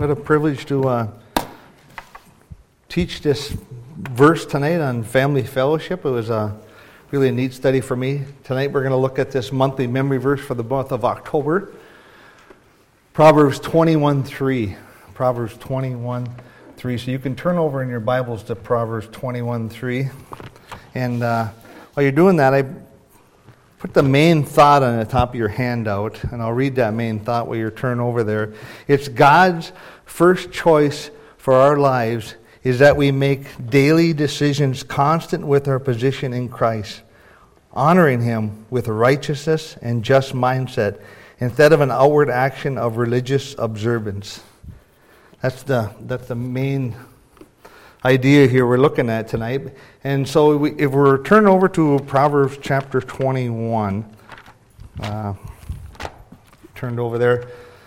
What a privilege to teach this verse tonight on family fellowship. It was really a neat study for me. Tonight we're going to look at this monthly memory verse for the month of October. Proverbs 21:3. Proverbs 21:3. So you can turn over in your Bibles to Proverbs 21:3. And while you're doing that, I put the main thought on the top of your handout, and I'll read that main thought while you're turning over there. It's God's first choice for our lives is that we make daily decisions constant with our position in Christ, honoring Him with a righteousness and just mindset instead of an outward action of religious observance. That's the main idea here we're looking at tonight. And so if we're turning over to Proverbs chapter 21, turned over there.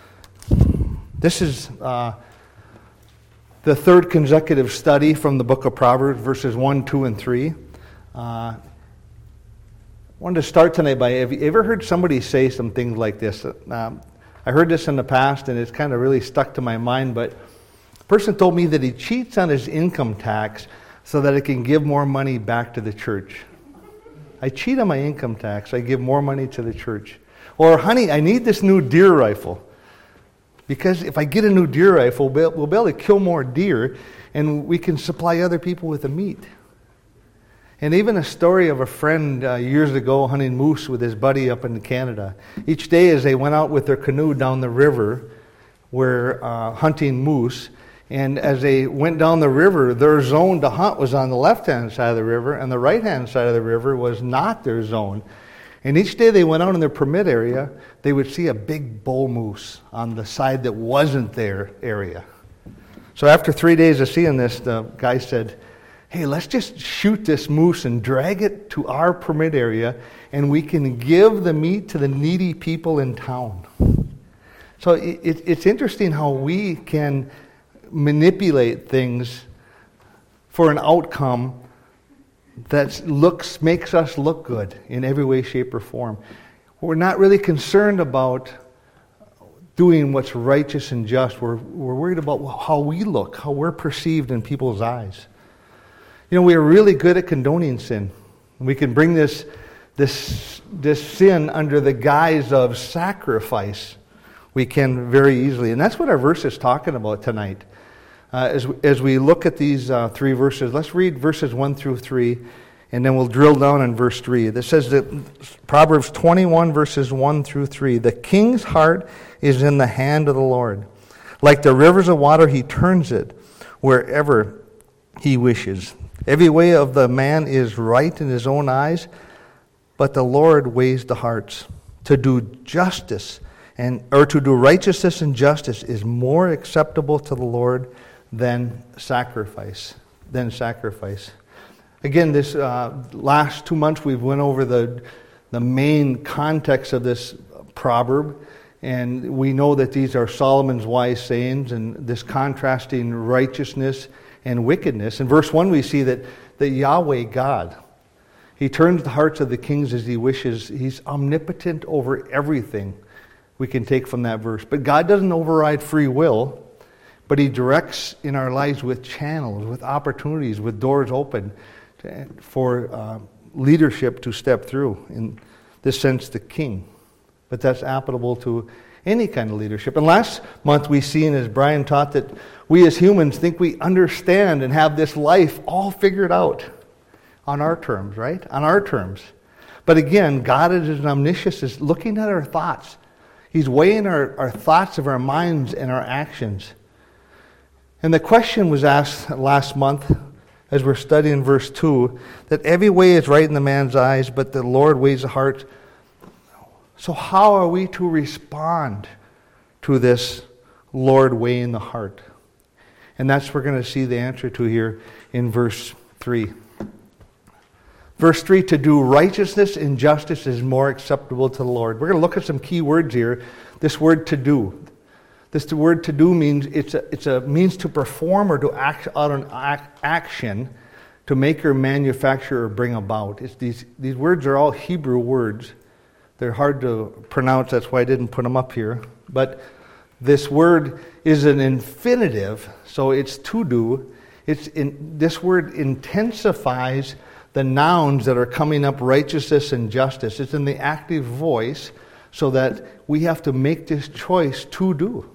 This is the third consecutive study from the book of Proverbs, verses 1, 2, and 3. I wanted to start tonight by, have you ever heard somebody say some things like this? I heard this in the past, and it's kind of really stuck to my mind, but a person told me that he cheats on his income tax so that he can give more money back to the church. I cheat on my income tax, I give more money to the church. Or, honey, I need this new deer rifle, because if I get a new deer rifle, we'll be able to kill more deer, and we can supply other people with the meat. And even a story of a friend years ago hunting moose with his buddy up in Canada. Each day as they went out with their canoe down the river, were hunting moose, and as they went down the river, their zone to hunt was on the left-hand side of the river, and the right-hand side of the river was not their zone. And each day they went out in their permit area, they would see a big bull moose on the side that wasn't their area. So after 3 days of seeing this, the guy said, hey, let's just shoot this moose and drag it to our permit area, and we can give the meat to the needy people in town. So it's interesting how we can manipulate things for an outcome that makes us look good in every way, shape, or form. We're not really concerned about doing what's righteous and just. We're worried about how we look, how we're perceived in people's eyes. You know, we are really good at condoning sin. We can bring this sin under the guise of sacrifice. We can very easily. And that's what our verse is talking about tonight. As we look at these three verses, let's read verses 1 through 3, and then we'll drill down on verse 3. This says that Proverbs 21, verses 1 through 3, the king's heart is in the hand of the Lord. Like the rivers of water, he turns it wherever he wishes. Every way of the man is right in his own eyes, but the Lord weighs the hearts. To do justice or to do righteousness and justice is more acceptable to the Lord than sacrifice. Again, this last 2 months we've went over the main context of this proverb, and we know that these are Solomon's wise sayings and this contrasting righteousness and wickedness. In verse 1 we see that Yahweh God, He turns the hearts of the kings as He wishes. He's omnipotent over everything we can take from that verse. But God doesn't override free will, but He directs in our lives with channels, with opportunities, with doors open for leadership to step through. In this sense, the king. But that's applicable to any kind of leadership. And last month we seen, as Brian taught, that we as humans think we understand and have this life all figured out on our terms, right? On our terms. But again, God is omniscient, is looking at our thoughts. He's weighing our thoughts of our minds and our actions. And the question was asked last month, as we're studying verse 2, that every way is right in the man's eyes, but the Lord weighs the heart. So how are we to respond to this Lord weighing the heart? And that's what we're going to see the answer to here in verse 3. Verse 3, to do righteousness and justice is more acceptable to the Lord. We're going to look at some key words here. This word to do. This word to do means it's a means to perform or to act out an action to make or manufacture or bring about. These words are all Hebrew words. They're hard to pronounce, that's why I didn't put them up here. But This word is an infinitive, so it's to do. This word intensifies the nouns that are coming up, righteousness and justice. It's in the active voice, so that we have to make this choice to do.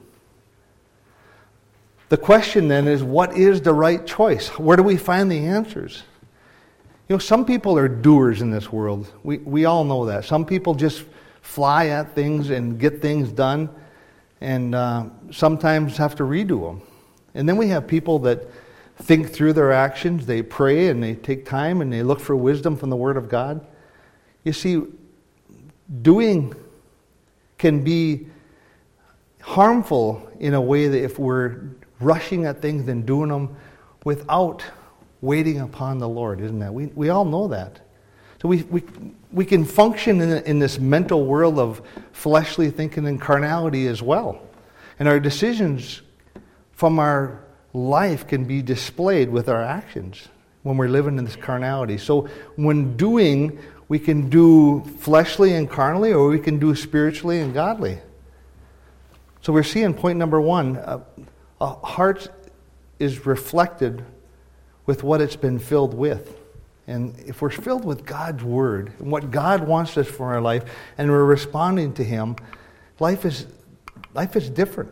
The question then is, what is the right choice? Where do we find the answers? Some people are doers in this world. We all know that. Some people just fly at things and get things done, and sometimes have to redo them. And then we have people that think through their actions. They pray and they take time and they look for wisdom from the Word of God. You see, doing can be harmful in a way that if we're rushing at things and doing them without waiting upon the Lord, isn't that? We all know that. So we can function in this mental world of fleshly thinking and carnality as well. And our decisions from our life can be displayed with our actions when we're living in this carnality. So when doing, we can do fleshly and carnally, or we can do spiritually and godly. So we're seeing point number one, a heart is reflected with what it's been filled with. And if we're filled with God's Word and what God wants us for our life, and we're responding to Him, life is different.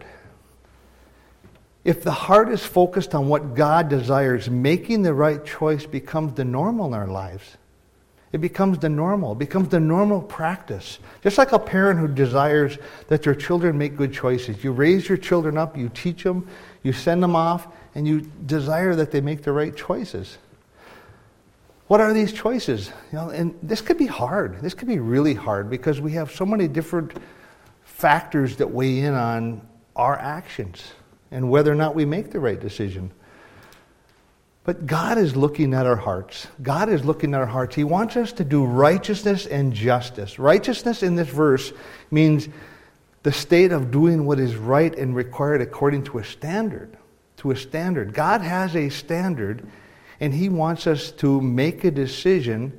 If the heart is focused on what God desires, making the right choice becomes the normal in our lives. It becomes the normal. It becomes the normal practice. Just like a parent who desires that their children make good choices. You raise your children up, you teach them, you send them off, and you desire that they make the right choices. What are these choices? And this could be hard. This could be really hard because we have so many different factors that weigh in on our actions and whether or not we make the right decision. But God is looking at our hearts. God is looking at our hearts. He wants us to do righteousness and justice. Righteousness in this verse means the state of doing what is right and required according to a standard. To a standard. God has a standard, and He wants us to make a decision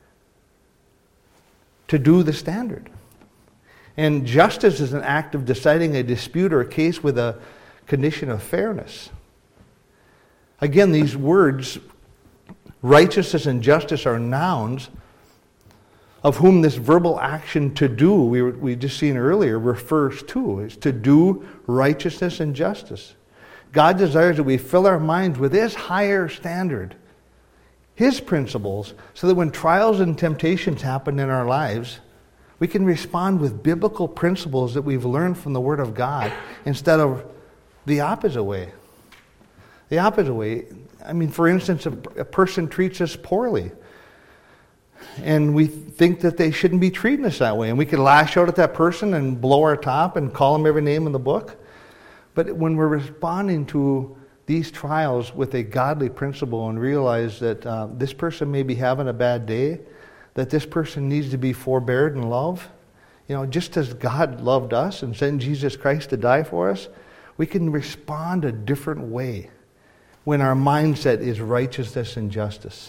to do the standard. And justice is an act of deciding a dispute or a case with a condition of fairness. Again, these words, righteousness and justice, are nouns of whom this verbal action to do, we just seen earlier, refers to. It's to do righteousness and justice. God desires that we fill our minds with His higher standard, His principles, so that when trials and temptations happen in our lives, we can respond with biblical principles that we've learned from the Word of God instead of the opposite way. The opposite way. I mean, for instance, if a person treats us poorly, and we think that they shouldn't be treating us that way, and we can lash out at that person and blow our top and call them every name in the book. But when we're responding to these trials with a godly principle and realize that this person may be having a bad day, that this person needs to be forbeared and loved, just as God loved us and sent Jesus Christ to die for us, we can respond a different way when our mindset is righteousness and justice.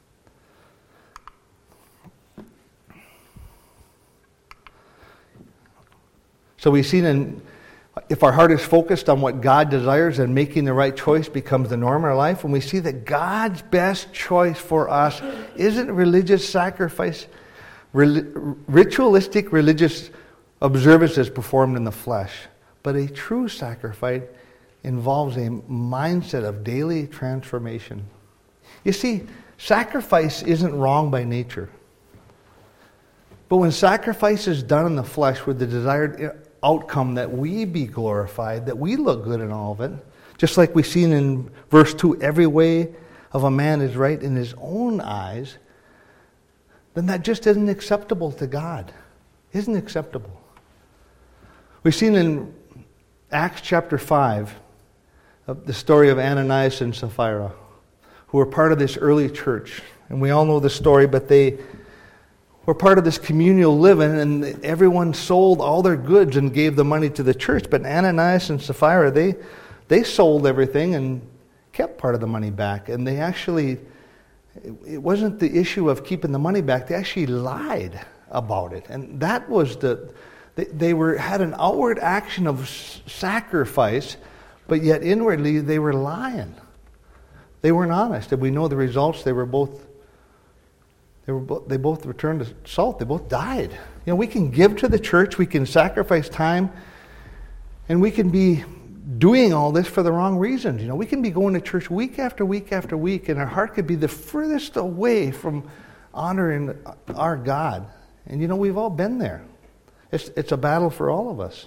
So we've seen if our heart is focused on what God desires and making the right choice becomes the norm in our life, when we see that God's best choice for us isn't religious sacrifice, ritualistic religious observances performed in the flesh, but a true sacrifice involves a mindset of daily transformation. You see, sacrifice isn't wrong by nature. But when sacrifice is done in the flesh with the desired outcome that we be glorified, that we look good in all of it, just like we've seen in verse 2, every way of a man is right in his own eyes, then that just isn't acceptable to God. Isn't acceptable. We've seen in Acts chapter 5, the story of Ananias and Sapphira, who were part of this early church. And we all know the story, but they were part of this communal living, and everyone sold all their goods and gave the money to the church. But Ananias and Sapphira, they sold everything and kept part of the money back. And they actually, it wasn't the issue of keeping the money back, they actually lied about it. And that was They had an outward action of sacrifice, but yet inwardly they were lying. They weren't honest. And we know the results. They both returned to salt. They both died. You know, we can give to the church, we can sacrifice time, and we can be doing all this for the wrong reasons. You know, we can be going to church week after week after week, and our heart could be the furthest away from honoring our God. And you know, we've all been there. It's a battle for all of us.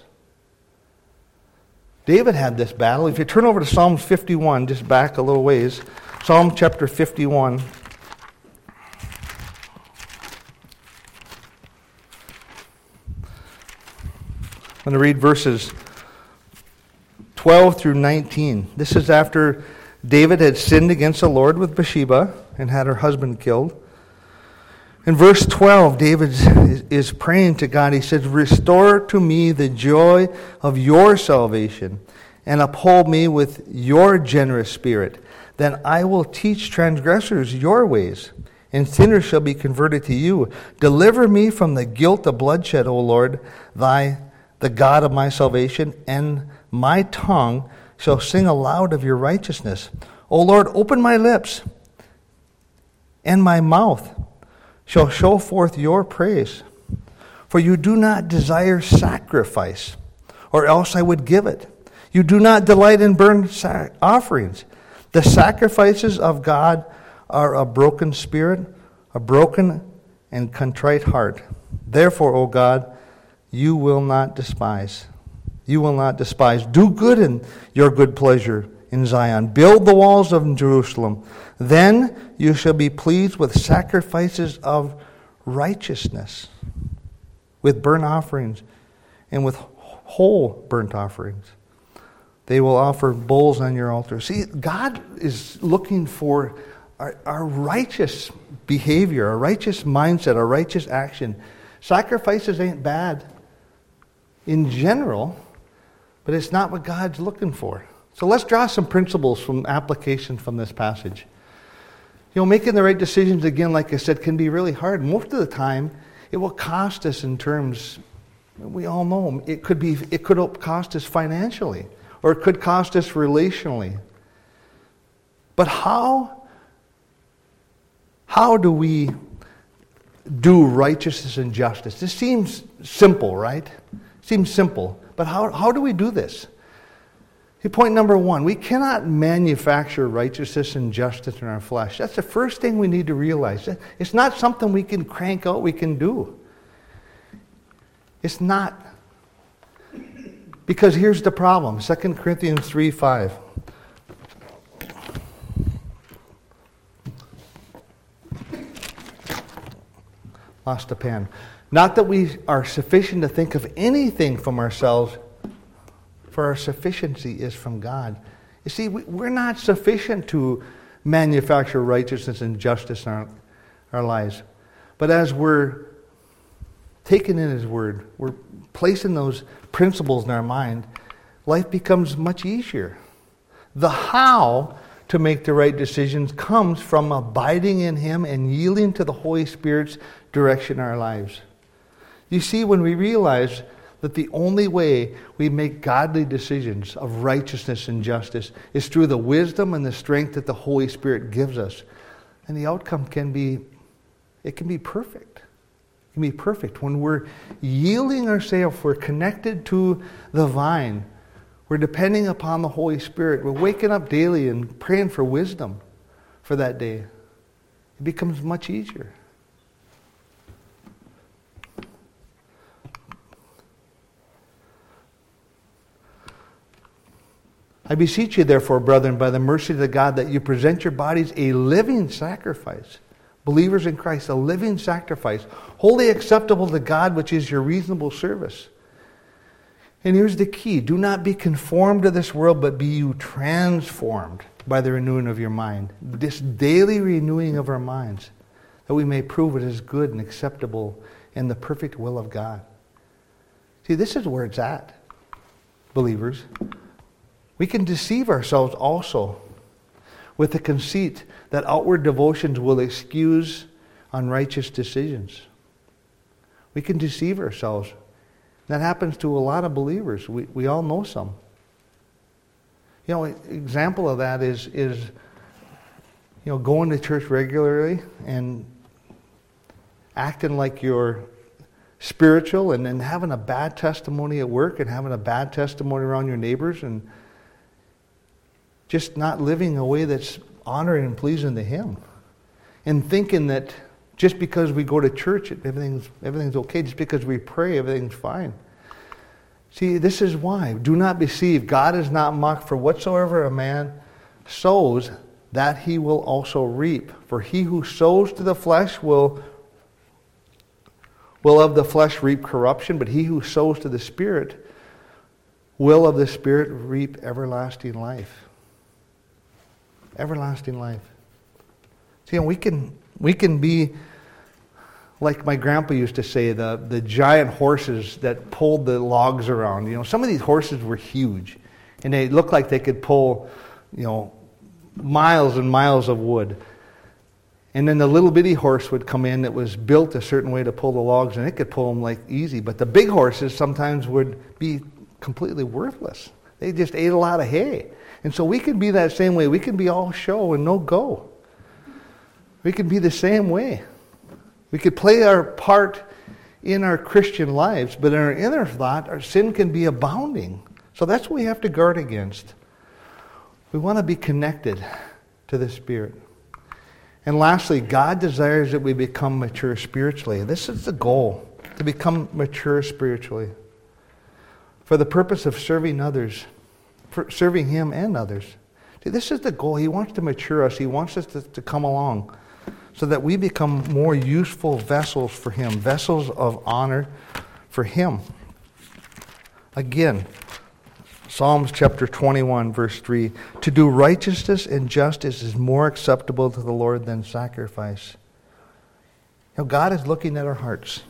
David had this battle. If you turn over to Psalm 51, just back a little ways, Psalm chapter 51. I'm going to read verses 12 through 19. This is after David had sinned against the Lord with Bathsheba and had her husband killed. In verse 12, David is praying to God. He says, "Restore to me the joy of your salvation and uphold me with your generous spirit. Then I will teach transgressors your ways, and sinners shall be converted to you. Deliver me from the guilt of bloodshed, O Lord, the God of my salvation, and my tongue shall sing aloud of your righteousness. O Lord, open my lips, and my mouth shall show forth your praise. For you do not desire sacrifice, or else I would give it. You do not delight in burnt offerings. The sacrifices of God are a broken spirit, a broken and contrite heart. Therefore, O God, you will not despise. You will not despise. Do good in your good pleasure in Zion. Build the walls of Jerusalem. Then you shall be pleased with sacrifices of righteousness, with burnt offerings, and with whole burnt offerings. They will offer bulls on your altar." See, God is looking for our righteous behavior, our righteous mindset, our righteous action. Sacrifices ain't bad in general, but it's not what God's looking for. So let's draw some principles from application from this passage. You know, making the right decisions, again, like I said, can be really hard. Most of the time, it will cost us in terms, we all know, it could cost us financially, or it could cost us relationally. But how do we do righteousness and justice? This seems simple, right? Seems simple. But how do we do this? Point number one, we cannot manufacture righteousness and justice in our flesh. That's the first thing we need to realize. It's not something we can crank out, we can do. It's not. Because here's the problem. 2 Corinthians 3:5. Lost a pen. Not that we are sufficient to think of anything from ourselves, for our sufficiency is from God. You see, we're not sufficient to manufacture righteousness and justice in our lives. But as we're taking in His Word, we're placing those principles in our mind, life becomes much easier. The how to make the right decisions comes from abiding in Him and yielding to the Holy Spirit's direction in our lives. You see, when we realize that the only way we make godly decisions of righteousness and justice is through the wisdom and the strength that the Holy Spirit gives us, and the outcome can be perfect. It can be perfect. When we're yielding ourselves, we're connected to the vine, we're depending upon the Holy Spirit, we're waking up daily and praying for wisdom for that day, it becomes much easier. I beseech you, therefore, brethren, by the mercy of God, that you present your bodies a living sacrifice. Believers in Christ, a living sacrifice, wholly acceptable to God, which is your reasonable service. And here's the key. Do not be conformed to this world, but be you transformed by the renewing of your mind. This daily renewing of our minds, that we may prove it is good and acceptable in the perfect will of God. See, this is where it's at, believers. We can deceive ourselves also with the conceit that outward devotions will excuse unrighteous decisions. We can deceive ourselves That happens to a lot of believers. We all know some. You know, an example of that is going to church regularly and acting like you're spiritual, and then having a bad testimony at work and having a bad testimony around your neighbors, and just not living a way that's honoring and pleasing to Him, and thinking that just because we go to church everything's okay, just because we pray everything's fine. See, this is why. Do not be deceived. God is not mocked, for whatsoever a man sows, that he will also reap. For he who sows to the flesh will of the flesh reap corruption, but he who sows to the Spirit will of the Spirit reap everlasting life. Everlasting life. See, we can be, like my grandpa used to say, the giant horses that pulled the logs around. You know, some of these horses were huge, and they looked like they could pull, miles and miles of wood. And then the little bitty horse would come in that was built a certain way to pull the logs, and it could pull them like easy. But the big horses sometimes would be completely worthless. They just ate a lot of hay. And so we can be that same way. We can be all show and no go. We can be the same way. We could play our part in our Christian lives, but in our inner thought, our sin can be abounding. So that's what we have to guard against. We want to be connected to the Spirit. And lastly, God desires that we become mature spiritually. This is the goal, to become mature spiritually, for the purpose of serving others, for serving Him and others. See, this is the goal. He wants to mature us. He wants us to come along so that we become more useful vessels for Him, vessels of honor for Him. Again, Psalms chapter 21, verse 3, to do righteousness and justice is more acceptable to the Lord than sacrifice. God is looking at our hearts.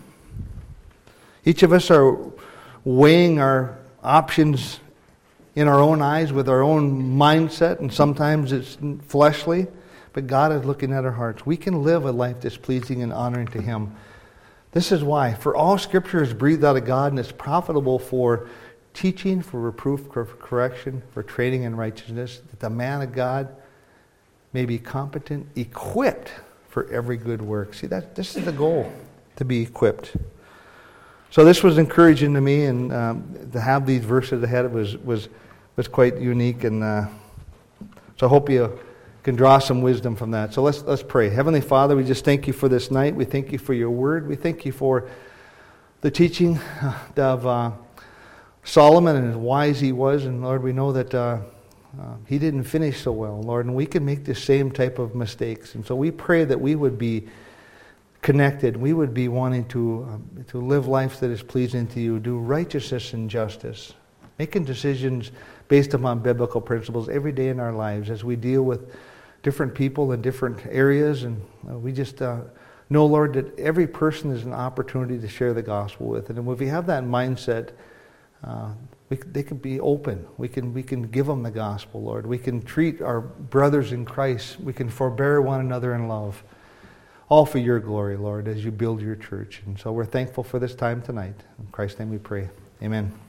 Each of us are weighing our options in our own eyes with our own mindset, and sometimes it's fleshly, but God is looking at our hearts. We can live a life that's pleasing and honoring to Him. This is why, for all Scripture is breathed out of God, and it's profitable for teaching, for reproof, for correction, for training in righteousness, that the man of God may be competent, equipped for every good work. See, this is the goal, to be equipped. So this was encouraging to me, and to have these verses ahead was quite unique, and so I hope you can draw some wisdom from that. So let's pray. Heavenly Father, we just thank You for this night. We thank You for Your word. We thank You for the teaching of Solomon and as wise he was, and Lord, we know that he didn't finish so well, Lord, and we can make the same type of mistakes. And so we pray that we would be connected, we would be wanting to live life that is pleasing to You, do righteousness and justice, making decisions based upon biblical principles every day in our lives as we deal with different people in different areas. And we just know, Lord, that every person is an opportunity to share the gospel with. And if we have that mindset, they can be open. We can give them the gospel, Lord. We can treat our brothers in Christ. We can forbear one another in love. All for Your glory, Lord, as You build Your church. And so we're thankful for this time tonight. In Christ's name we pray. Amen.